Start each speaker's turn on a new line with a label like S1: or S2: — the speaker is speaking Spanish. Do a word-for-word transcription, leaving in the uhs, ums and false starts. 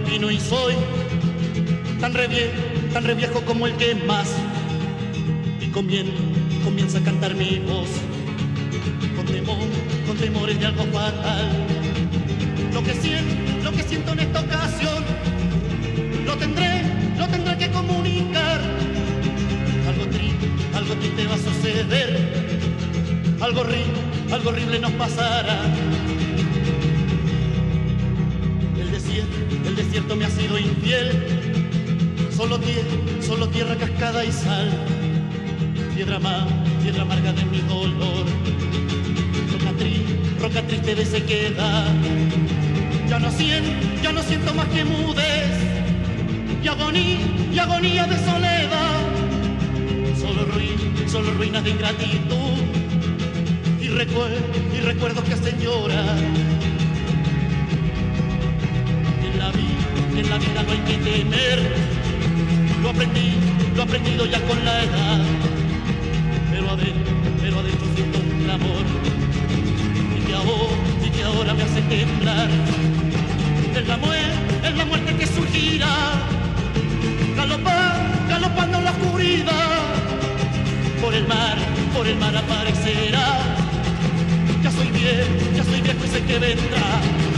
S1: camino y soy tan re vie- tan re viejo como el que más. Y comien- comienza a cantar mi voz con temor, con temores de algo fatal. Lo que siento, lo que siento en esta ocasión, lo tendré, lo tendré que comunicar. Algo triste, algo triste va a suceder. Algo horrible, algo horrible nos pasará. El desierto, el desierto me ha sido infiel. Solo tierra, solo tierra, cascada y sal. Piedra más, piedra amarga de mi dolor. Roca, tri, roca triste de sequedad. Ya no siento, ya no siento más que mudez y agonía, y agonía de soledad. Solo ruinas, solo ruinas de ingratitud y recuerdos, y recuerdos que hacen llorar. En la vida, en la vida no hay que temer. Lo aprendí, lo he aprendido ya con la edad. Pero adentro, pero adentro siento un clamor y que ahora, y que ahora me hace temblar. Es la muerte, es la muerte que surgirá, galopar, galopando en la oscuridad. Por el mar, por el mar aparecerá. Ya soy viejo, ya soy viejo y sé que vendrá.